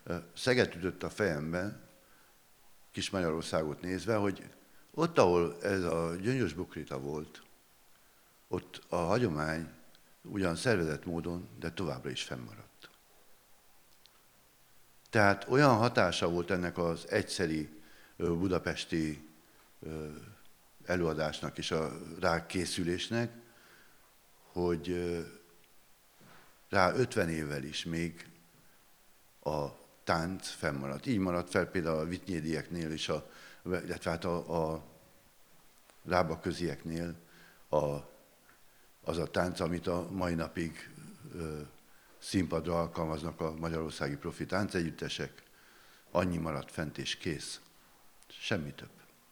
Szeget ütött a fejembe, Kis Magyarországot nézve, hogy ott, ahol ez a Gyöngyös Bokrita volt, ott a hagyomány ugyan szervezett módon, de továbbra is fennmaradt. Tehát olyan hatása volt ennek az egyszeri budapesti előadásnak és a rákészülésnek, hogy rá 50 évvel is még a tánc fennmaradt. Így maradt fel például a Vityényieknél és illetve hát a Rábaközieknél az a tánc, amit a mai napig színpadra alkalmaznak a magyarországi profi táncegyüttesek. Annyi maradt fent és kész. Semmi több.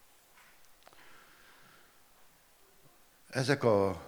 Ezek a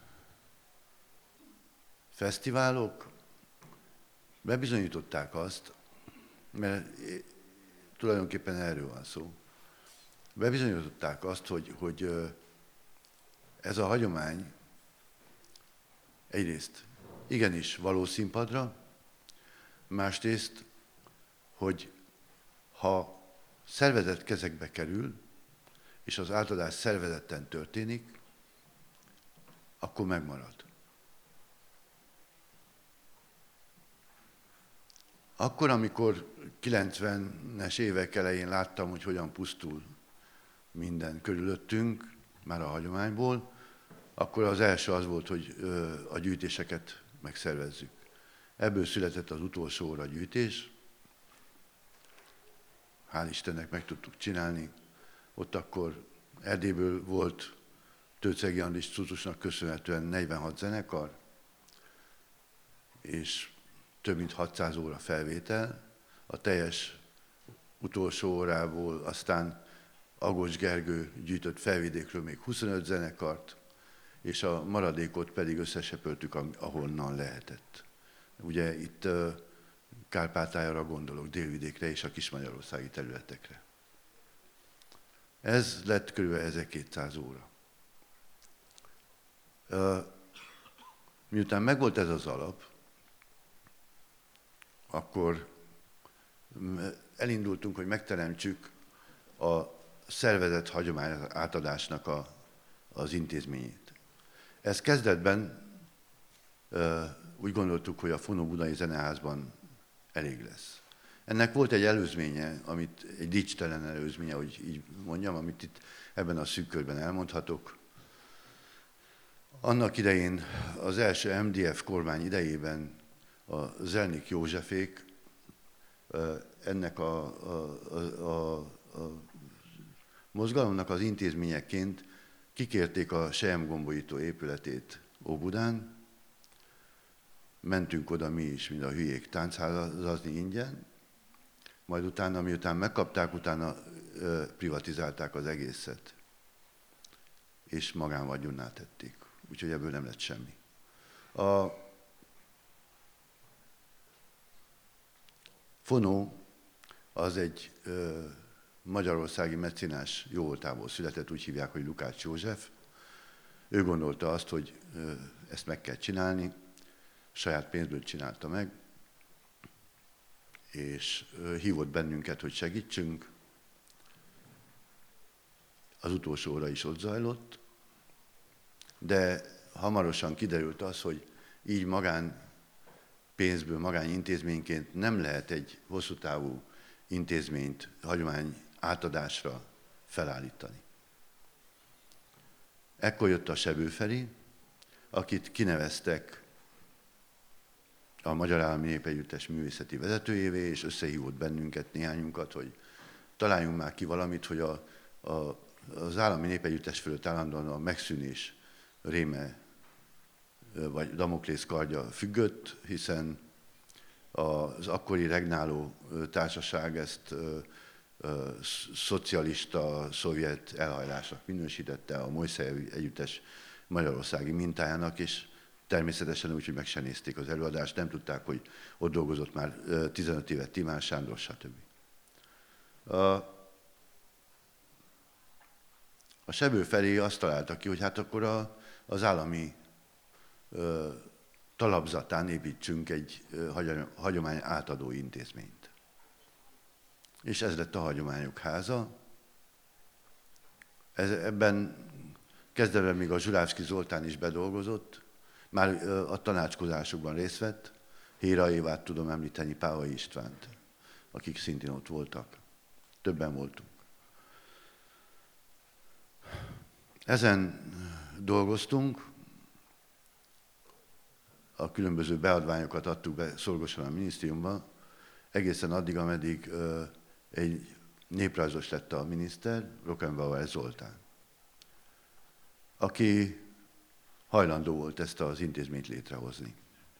fesztiválok bebizonyították azt, mert tulajdonképpen erről van szó, bebizonyították azt, hogy ez a hagyomány egyrészt igenis való színpadra, másrészt, hogy ha szervezett kezekbe kerül, és az átadás szervezetten történik, akkor megmarad. Akkor, amikor 90-es évek elején láttam, hogy hogyan pusztul minden körülöttünk, már a hagyományból, akkor az első az volt, hogy a gyűjtéseket megszervezzük. Ebből született az utolsó óra gyűjtés. Hál' Istennek meg tudtuk csinálni. Ott akkor Erdélyből volt Tőczegi Andis Cucusnak köszönhetően 46 zenekar, és több mint 600 óra felvétel. A teljes utolsó órából aztán Agócs Gergő gyűjtött Felvidékről még 25 zenekart, és a maradékot pedig összesepöltük, ahonnan lehetett. Ugye itt Kárpátaljára gondolok, Délvidékre és a kismagyarországi területekre. Ez lett kb. 1200 óra. Miután megvolt ez az alap, akkor elindultunk, hogy megteremtsük a szervezett hagyomány átadásnak az intézményét. Ez kezdetben úgy gondoltuk, hogy a Fonó Budai Zeneházban elég lesz. Ennek volt egy előzménye, egy dicstelen előzménye, hogy így mondjam, amit itt ebben a szűk körben elmondhatok. Annak idején, az első MDF kormány idejében a Zelnik Józsefék ennek a mozgalomnak az intézményeként kikérték a selyemgombolító épületét Óbudán, mentünk oda mi is, mint a hülyék táncházazni ingyen, majd utána, miután megkapták, utána privatizálták az egészet, és magánvagyonná tették. Úgyhogy ebből nem lett semmi. A Fonó az egy magyarországi mecenás jóvoltából született, úgy hívják, hogy Lukács József. Ő gondolta azt, hogy ezt meg kell csinálni, saját pénzből csinálta meg, és hívott bennünket, hogy segítsünk. Az utolsó óra is ott zajlott, de hamarosan kiderült az, hogy így magánpénzből, magánintézményként nem lehet egy hosszú távú intézményt hagyomány átadásra felállítani. Ekkor jött a Sebő Feri, akit kineveztek a Magyar Állami Népegyüttes művészeti vezetőjévé, és összehívott bennünket, néhányunkat, hogy találjunk már ki valamit, hogy az Állami Népegyüttes fölött állandóan a megszűnés réme, vagy Damoklész kardja függött, hiszen az akkori regnáló társaság ezt szocialista, szovjet elhajlásnak minősítette, a Mojszej Együttes magyarországi mintájának, és természetesen úgy, hogy meg sem nézték az előadást, nem tudták, hogy ott dolgozott már 15 évet Timán Sándor, stb. A Sebő Feri azt találta ki, hogy hát akkor az állami talapzatán építsünk egy hagyomány átadó intézményt. és ez lett a Hagyományok Háza. Ebben kezdetben még a Zsulávszky Zoltán is bedolgozott, már a tanácskozásokban részt vett, Héra Évát tudom említeni, Páva Istvánt, akik szintén ott voltak. Többen voltunk. Ezen dolgoztunk, a különböző beadványokat adtuk be szorgosan a minisztériumba, egészen addig, ameddig egy néprajzos lett a miniszter, Rockenbauer Zoltán, aki hajlandó volt ezt az intézményt létrehozni.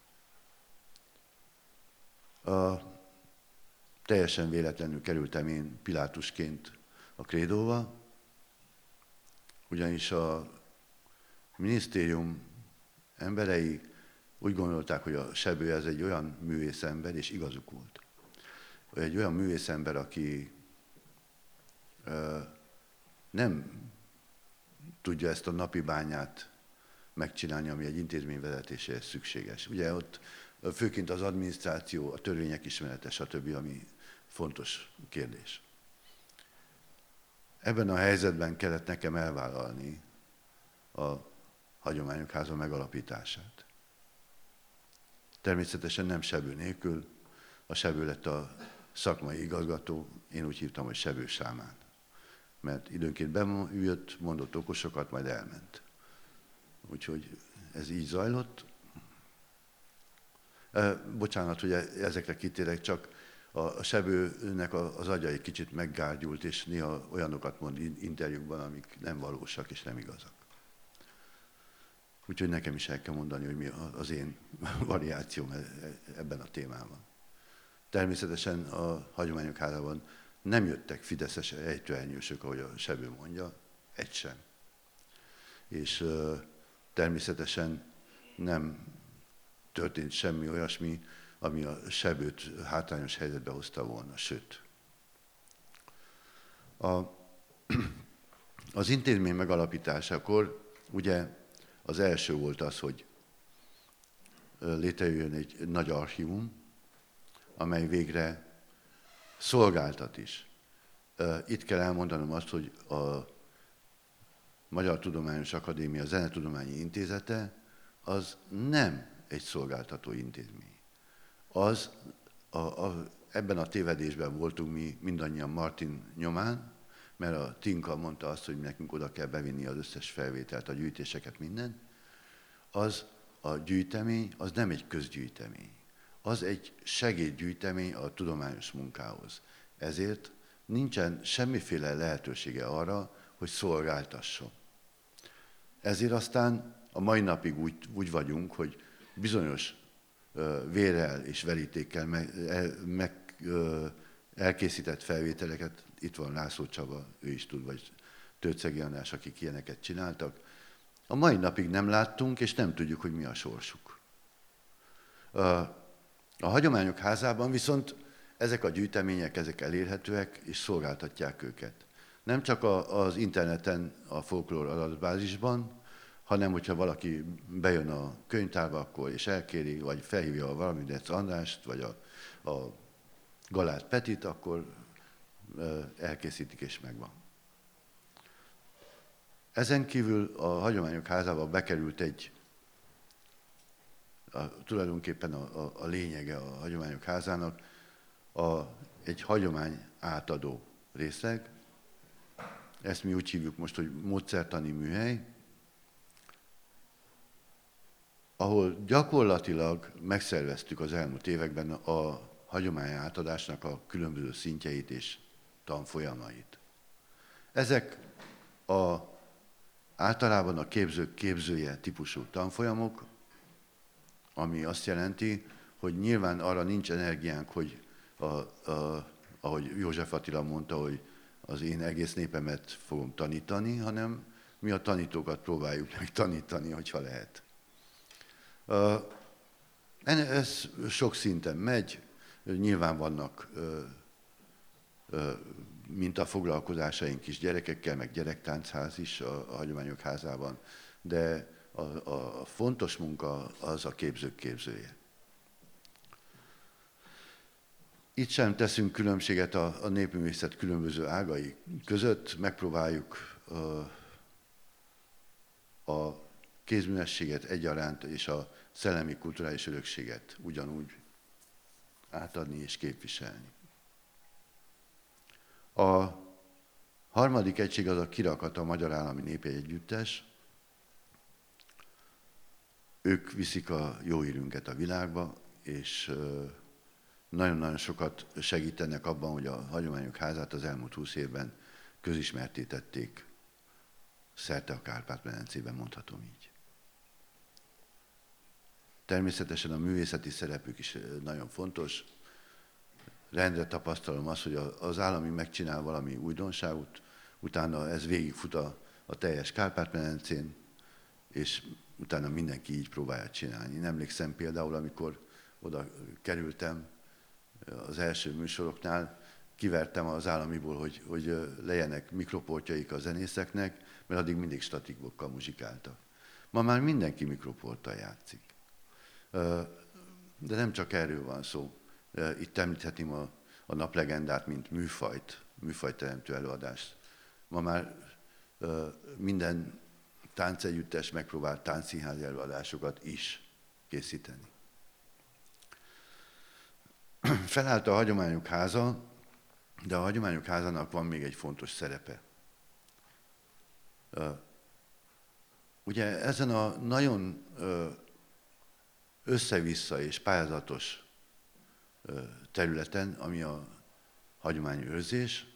Teljesen véletlenül kerültem én Pilátusként a krédóba, ugyanis a minisztérium emberei úgy gondolták, hogy a Sebő ez egy olyan művészember, és igazuk volt. Egy olyan művészember, aki nem tudja ezt a napi bányát megcsinálni, ami egy intézmény vezetéséhez szükséges. Ugye ott főként az adminisztráció, a törvények ismerete, stb., ami fontos kérdés. Ebben a helyzetben kellett nekem elvállalni a Hagyományok Háza megalapítását. Természetesen nem Sebő nélkül, a Sebő lett a szakmai igazgató, én úgy hívtam, hogy Sebő Sámán. Mert időnként bejött, mondott okosokat, majd elment. Úgyhogy ez így zajlott. Bocsánat, hogy ezekre kitérek, csak a Sebőnek az agya egy kicsit meggárgyult, és néha olyanokat mond interjúkban, amik nem valósak és nem igazak. Úgyhogy nekem is el kell mondani, hogy mi az én variációm ebben a témában. Természetesen a Hagyományok Házában nem jöttek fideszes ejtőernyősök, ahogy a Sebő mondja, egy sem. És természetesen nem történt semmi olyasmi, ami a Sebőt hátrányos helyzetbe hozta volna, sőt. Az intézmény megalapításakor ugye az első volt az, hogy létrejöjjön egy nagy archívum, amely végre szolgáltat is. Itt kell elmondanom azt, hogy a Magyar Tudományos Akadémia Zenetudományi Intézete az nem egy szolgáltató intézmény. Ebben a tévedésben voltunk mi mindannyian Martin nyomán, mert a Tinka mondta azt, hogy nekünk oda kell bevinni az összes felvételt, a gyűjtéseket, mindent. Az a gyűjtemény, az nem egy közgyűjtemény. Az egy segédgyűjtemény a tudományos munkához. Ezért nincsen semmiféle lehetősége arra, hogy szolgáltasson. Ezért aztán a mai napig úgy vagyunk, hogy bizonyos vérrel és verítékkel elkészített felvételeket, itt van László Csaba, ő is tud, vagy Tőcegi András, akik ilyeneket csináltak, a mai napig nem láttunk, és nem tudjuk, hogy mi a sorsuk. A Hagyományok Házában viszont ezek a gyűjtemények, ezek elérhetőek, és szolgáltatják őket. Nem csak az interneten, a folklór adatbázisban, hanem hogyha valaki bejön a könyvtárba akkor, és elkéri, vagy felhívja a Valamidec Andrást, vagy a Galát Petit, akkor elkészítik és megvan. Ezen kívül a Hagyományok Házába bekerült tulajdonképpen a lényege a Hagyományok Házának, egy hagyomány átadó részleg. Ezt mi úgy hívjuk most, hogy módszertani műhely, ahol gyakorlatilag megszerveztük az elmúlt években a hagyomány átadásnak a különböző szintjeit és tanfolyamait. Ezek általában a képzők képzője típusú tanfolyamok, ami azt jelenti, hogy nyilván arra nincs energiánk, hogy ahogy József Attila mondta, hogy az én egész népemet fogom tanítani, hanem mi a tanítókat próbáljuk meg tanítani, hogyha lehet. Ez sok szinten megy, nyilván vannak mintafoglalkozásaink is gyerekekkel, meg gyerektánchaz is a Hagyományok Házában, de a fontos munka az a képzők képzője. Itt sem teszünk különbséget a népművészet különböző ágai között, megpróbáljuk a kézművességet egyaránt és a szellemi kulturális örökséget ugyanúgy átadni és képviselni. A harmadik egység az a Kirakat, a Magyar Állami Népjegy Együttes. Ők viszik a jó hírünket a világba, és nagyon-nagyon sokat segítenek abban, hogy a Hagyományok Házát az elmúlt 20 évben közismertté tették szerte a Kárpát-medencében, mondhatom így. Természetesen a művészeti szerepük is nagyon fontos. Rendre tapasztalom azt, hogy az állami megcsinál valami újdonságot, utána ez végigfut a teljes Kárpát-medencén, és utána mindenki így próbálja csinálni. Én emlékszem például, amikor oda kerültem az első műsoroknál, kivertem az államiból, hogy legyenek mikroportjaik a zenészeknek, mert addig mindig statikbokkal muzsikáltak. Ma már mindenki mikroporttal játszik. De nem csak erről van szó. Itt említhetném a naplegendát, mint műfajteremtő előadást. Ma már minden táncegyüttes megpróbál táncszínházi előadásokat is készíteni. Felállt a Hagyományok Háza, de a Hagyományok Házának van még egy fontos szerepe. Ugye ezen a nagyon össze-vissza és pályázatos területen, ami a hagyományőrzés,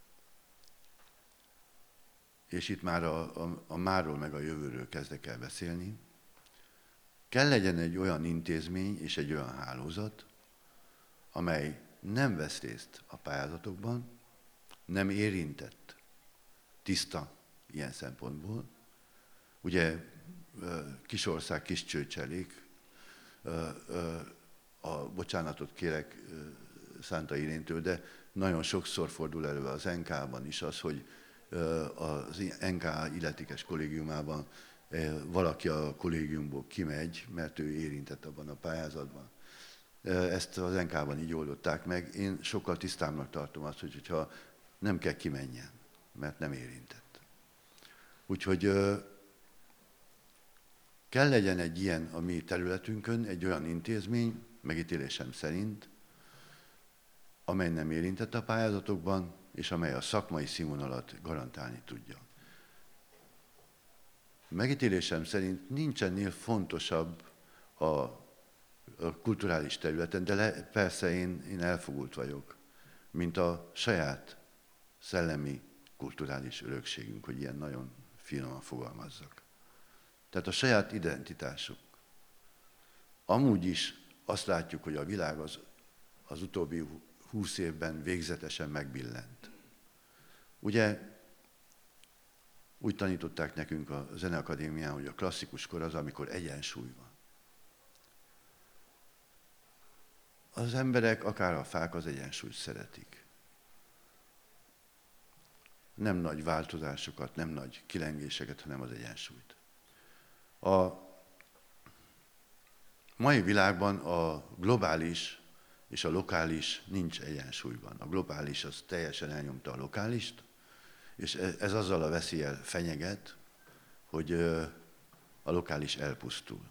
és itt már a máról meg a jövőről kezdek el beszélni, kell legyen egy olyan intézmény és egy olyan hálózat, amely nem vesz részt a pályázatokban, nem érintett, tiszta ilyen szempontból. Ugye kisország, kis csőcselék, bocsánatot kérek Szánta Iréntől, de nagyon sokszor fordul elő az NK-ban is az, hogy az NK illetékes kollégiumában valaki a kollégiumból kimegy, mert ő érintett abban a pályázatban. Ezt az NK-ban így oldották meg. Én sokkal tisztábbnak tartom azt, hogyha nem kell kimenjen, mert nem érintett. Úgyhogy kell legyen egy ilyen a mi területünkön, egy olyan intézmény, megítélésem szerint, amely nem érintett a pályázatokban, és amely a szakmai színvonalat garantálni tudja. Megítélésem szerint nincs ennél fontosabb a kulturális területen, de persze én elfogult vagyok, mint a saját szellemi kulturális örökségünk, hogy ilyen nagyon finoman fogalmazzak. Tehát a saját identitásuk. Amúgy is azt látjuk, hogy a világ az utóbbi 20 évben végzetesen megbillent. Ugye úgy tanították nekünk a Zeneakadémián, hogy a klasszikus kor az, amikor egyensúly van. Az emberek, akár a fák, az egyensúlyt szeretik. Nem nagy változásokat, nem nagy kilengéseket, hanem az egyensúlyt. A mai világban a globális és a lokális nincs egyensúlyban. A globális az teljesen elnyomta a lokálist, és ez azzal a veszéllyel fenyeget, hogy a lokális elpusztul.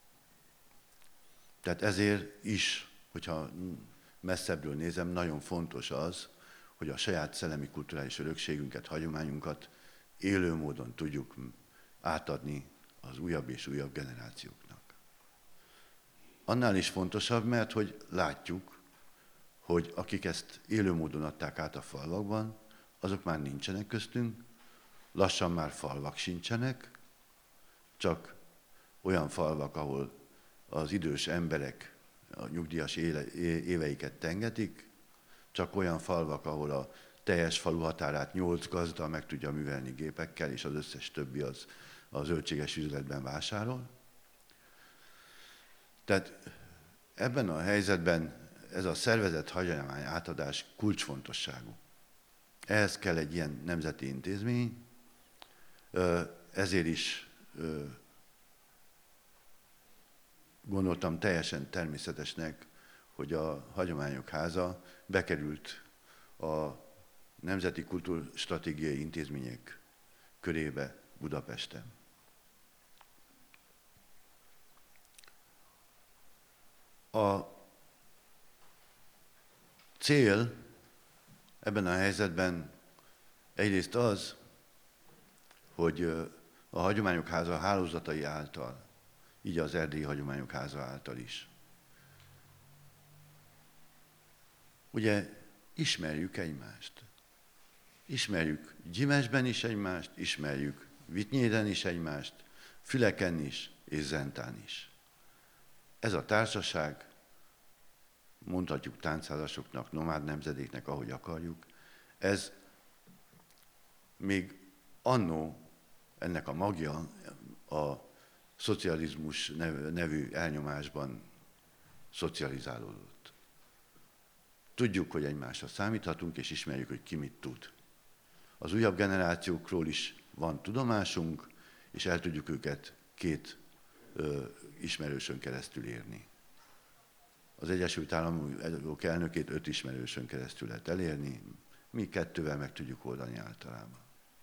Tehát ezért is, hogyha messzebbről nézem, nagyon fontos az, hogy a saját szellemi kulturális örökségünket, hagyományunkat élő módon tudjuk átadni az újabb és újabb generációknak. Annál is fontosabb, mert hogy látjuk, hogy akik ezt élő módon adták át a falvakban, azok már nincsenek köztünk, lassan már falvak sincsenek, csak olyan falvak, ahol az idős emberek a nyugdíjas éveiket tengetik, csak olyan falvak, ahol a teljes falu határát 8 gazda meg tudja művelni gépekkel, és az összes többi az zöldséges üzletben vásárol. Tehát ebben a helyzetben ez a szervezett hagyomány átadás kulcsfontosságú. Ehhez kell egy ilyen nemzeti intézmény, ezért is gondoltam teljesen természetesnek, hogy a Hagyományok Háza bekerült a Nemzeti Kultúrstratégiai Intézmények körébe Budapesten. A cél ebben a helyzetben egyrészt az, hogy a Hagyományok Háza hálózatai által, így az Erdélyi Hagyományok Háza által is. Ugye ismerjük egymást. Ismerjük Gyimesben is egymást, ismerjük Vitynéden is egymást, Füleken is és Zentán is. Ez a társaság, mondhatjuk táncházasoknak, nomád nemzedéknek, ahogy akarjuk, ez még annó ennek a magja a szocializmus nevű elnyomásban szocializálódott. Tudjuk, hogy egymásra számíthatunk, és ismerjük, hogy ki mit tud. Az újabb generációkról is van tudomásunk, és el tudjuk őket két ismerősön keresztül érni. Az Egyesült Államok elnökét 5 ismerősön keresztül lehet elérni, mi 2-vel meg tudjuk oldani általában.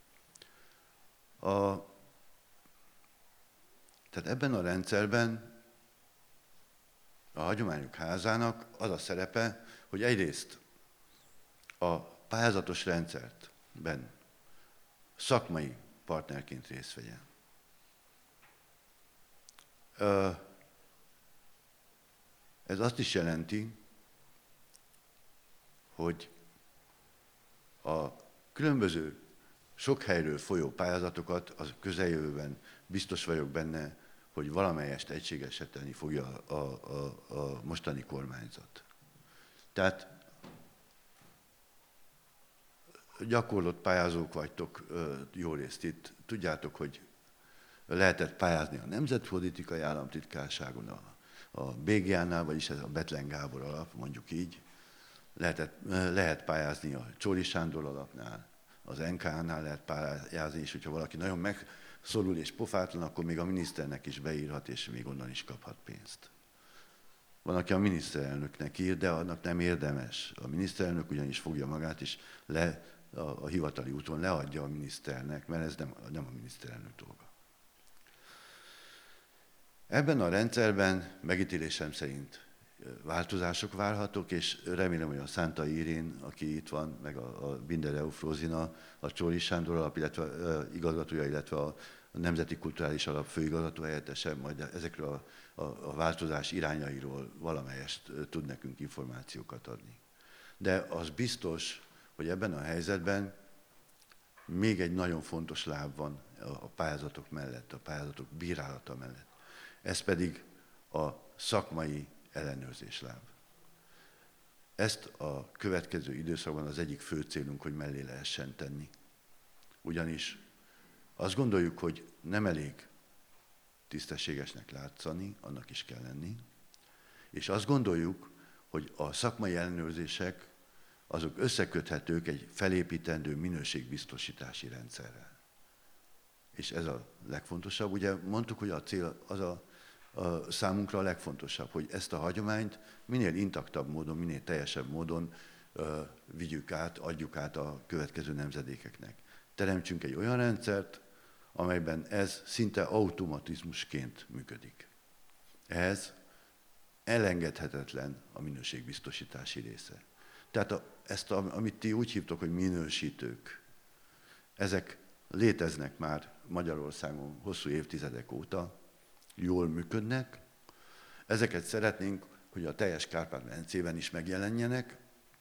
Tehát ebben a rendszerben a Hagyományok Házának az a szerepe, hogy egyrészt a pályázatos rendszerben szakmai partnerként részt vegyen. Ez azt is jelenti, hogy a különböző sok helyről folyó pályázatokat az közeljövőben biztos vagyok benne, hogy valamelyest egységesíteni fogja a mostani kormányzat. Tehát gyakorlott pályázók vagytok jó részt itt. Tudjátok, hogy lehetett pályázni a Nemzetpolitikai Államtitkárságon, a BGA-nál, vagyis ez a Bethlen Gábor alap, mondjuk így. Lehet pályázni a Csóri Sándor alapnál, az NK-nál lehet pályázni, és hogyha valaki nagyon megszorul és pofátlan, akkor még a miniszternek is beírhat, és még onnan is kaphat pénzt. Van, aki a miniszterelnöknek ír, de annak nem érdemes. A miniszterelnök ugyanis fogja magát, és a hivatali úton leadja a miniszternek, mert ez nem a miniszterelnök dolga. Ebben a rendszerben megítélésem szerint változások várhatók, és remélem, hogy a Szántai Irén, aki itt van, meg a Binder Eufrózina, a Csóri Sándor alap, igazgatója, illetve a Nemzeti Kulturális Alap főigazgató helyettese, majd ezekről a változás irányairól valamelyest tud nekünk információkat adni. De az biztos, hogy ebben a helyzetben még egy nagyon fontos láb van a pályázatok mellett, a pályázatok bírálata mellett. Ez pedig a szakmai ellenőrzés láb. Ezt a következő időszakban az egyik fő célunk, hogy mellé lehessen tenni. Ugyanis azt gondoljuk, hogy nem elég tisztességesnek látszani, annak is kell lenni, és azt gondoljuk, hogy a szakmai ellenőrzések azok összeköthetők egy felépítendő minőségbiztosítási rendszerrel. És ez a legfontosabb. Ugye mondtuk, hogy a cél az a számunkra a legfontosabb, hogy ezt a hagyományt minél intaktabb módon, minél teljesebb módon vigyük át, adjuk át a következő nemzedékeknek. Teremtsünk egy olyan rendszert, amelyben ez szinte automatizmusként működik. Ehhez elengedhetetlen a minőségbiztosítási része. Tehát amit ti úgy hívtok, hogy minősítők, ezek léteznek már Magyarországon hosszú évtizedek óta, jól működnek. Ezeket szeretnénk, hogy a teljes Kárpát-medencében is megjelenjenek,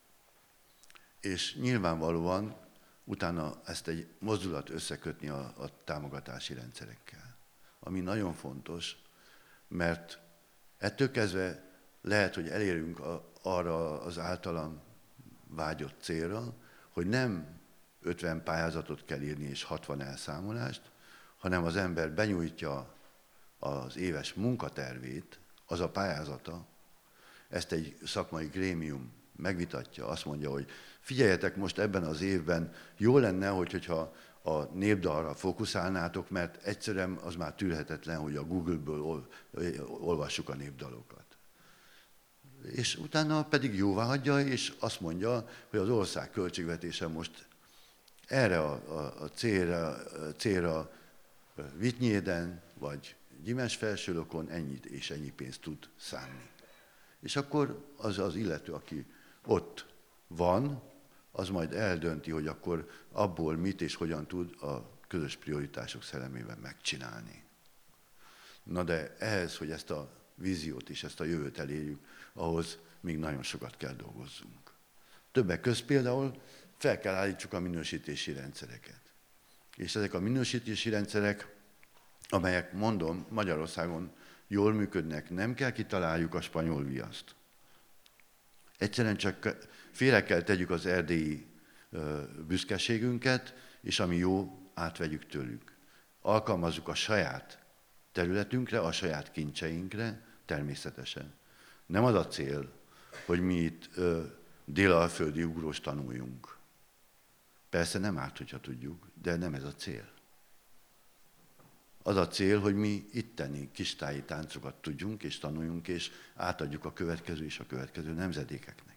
és nyilvánvalóan utána ezt egy mozdulat összekötni a támogatási rendszerekkel. Ami nagyon fontos, mert ettől kezdve lehet, hogy elérünk arra az általam vágyott célra, hogy nem 50 pályázatot kell írni és 60 elszámolást, hanem az ember benyújtja az éves munkatervét, az a pályázata, ezt egy szakmai grémium megvitatja, azt mondja, hogy figyeljetek, most ebben az évben jó lenne, hogyha a népdalra fókuszálnátok, mert egyszerűen az már tűrhetetlen, hogy a Google-ből olvassuk a népdalokat. és utána pedig jóvá hagyja, és azt mondja, hogy az ország költségvetése most erre a célra Vitynyéden, vagy Gyimesfelsőlökön ennyit és ennyi pénzt tud szánni. És akkor az illető, aki ott van, az majd eldönti, hogy akkor abból mit és hogyan tud a közös prioritások szellemében megcsinálni. Na de ehhez, hogy ezt a víziót és ezt a jövőt elérjük, ahhoz még nagyon sokat kell dolgozzunk. Többek között például fel kell állítsuk a minősítési rendszereket. És ezek a minősítési rendszerek, amelyek, mondom, Magyarországon jól működnek, nem kell kitaláljuk a spanyol viaszt. Egyszerűen csak félre kell tegyük az erdélyi büszkeségünket, és ami jó, átvegyük tőlük. Alkalmazzuk a saját területünkre, a saját kincseinkre, természetesen. Nem az a cél, hogy mi itt délalföldi ugrós tanuljunk. Persze nem árt, hogyha tudjuk, de nem ez a cél. Az a cél, hogy mi itteni kistáji táncokat tudjunk és tanuljunk, és átadjuk a következő és a következő nemzedékeknek.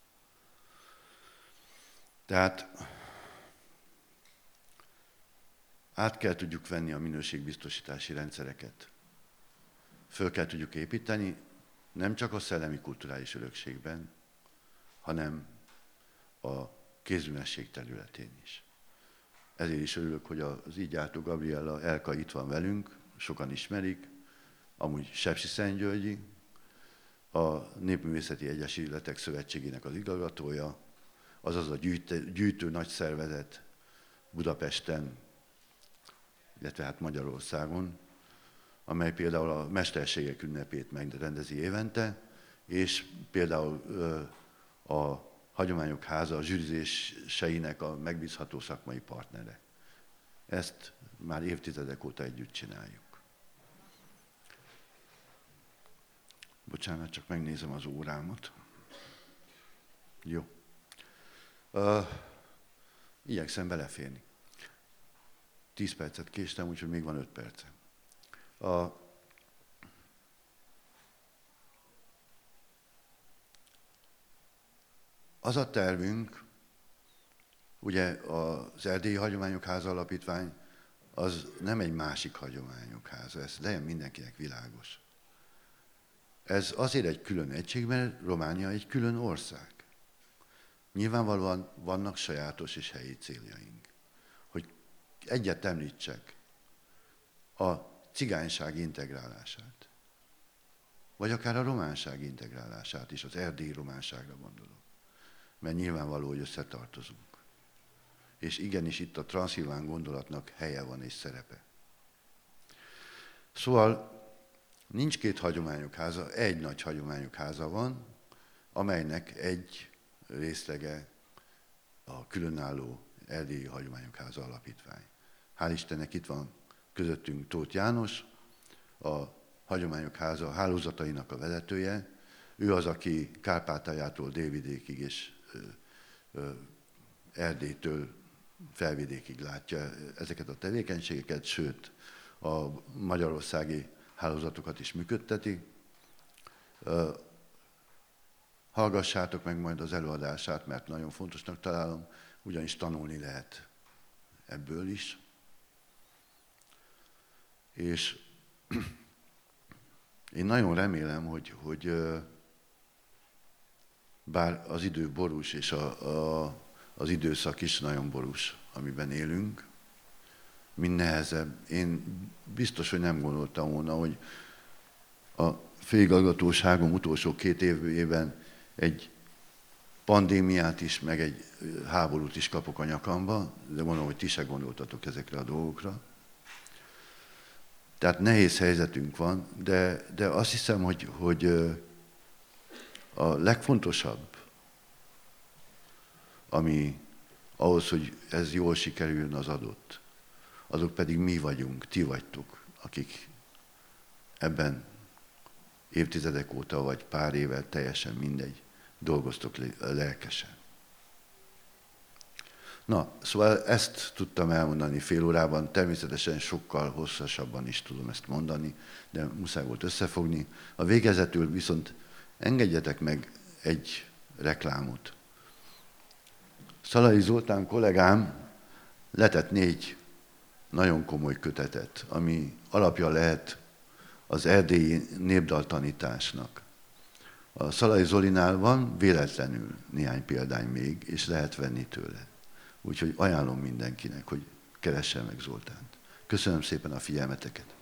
Tehát át kell tudjuk venni a minőségbiztosítási rendszereket. Föl kell tudjuk építeni, nem csak a szellemi kulturális örökségben, hanem a kézművesség területén is. Ezért is örülök, hogy az így jártó Gabriella Elka itt van velünk, sokan ismerik, amúgy sepsiszentgyörgyi, a Népművészeti Egyesületek Szövetségének az igazgatója, azaz a gyűjtő nagy szervezet Budapesten, illetve hát Magyarországon, amely például a mesterségek ünnepét megrendezi évente, és például a Hagyományok Háza a zsűrizéseinek a megbízható szakmai partnere. Ezt már évtizedek óta együtt csináljuk. Bocsánat, csak megnézem az órámat. Jó. Igyekszem beleférni. 10 percet késtem, úgyhogy még van 5 percem. Az a tervünk, ugye az Erdélyi Hagyományok Háza Alapítvány, az nem egy másik hagyományok háza, ez legyen mindenkinek világos. Ez azért egy külön egység, mert Románia egy külön ország. Nyilvánvalóan vannak sajátos és helyi céljaink. Hogy egyet említsek, a cigányság integrálását, vagy akár a románság integrálását is, az erdélyi románságra gondolok. Mert nyilvánvaló, hogy összetartozunk. És igenis itt a transzilván gondolatnak helye van és szerepe. Szóval nincs 2 hagyományok háza, egy nagy hagyományok háza van, amelynek egy részlege a különálló Erdélyi Hagyományok Háza Alapítvány. Hál' Istennek itt van közöttünk Tóth János, a Hagyományok Háza hálózatainak a vezetője. Ő az, aki Kárpátaljától Délvidékig és Erdélytől Felvidékig látja ezeket a tevékenységeket, sőt a magyarországi hálózatokat is működteti. Hallgassátok meg majd az előadását, mert nagyon fontosnak találom, ugyanis tanulni lehet ebből is. És én nagyon remélem, hogy bár az idő borús, és az időszak is nagyon borús, amiben élünk, mind nehezebb. Én biztos, hogy nem gondoltam volna, hogy a főigazgatóságom utolsó 2 évében egy pandémiát is, meg egy háborút is kapok a nyakamba, de mondom, hogy ti se gondoltatok ezekre a dolgokra. Tehát nehéz helyzetünk van, de azt hiszem, hogy a legfontosabb, ami ahhoz, hogy ez jól sikerüljön, az adott. Azok pedig mi vagyunk, ti vagytok, akik ebben évtizedek óta, vagy pár éve, teljesen mindegy, dolgoztok lelkesen. Na, szóval ezt tudtam elmondani fél órában, természetesen sokkal hosszasabban is tudom ezt mondani, de muszáj volt összefogni. A végezetül viszont Engedjetek meg egy reklámot. Szalai Zoltán kollégám letett 4 nagyon komoly kötetet, ami alapja lehet az erdélyi népdaltanításnak. A Szalai Zolinál van véletlenül néhány példány még, és lehet venni tőle. Úgyhogy ajánlom mindenkinek, hogy keresse meg Zoltánt. Köszönöm szépen a figyelmeteket!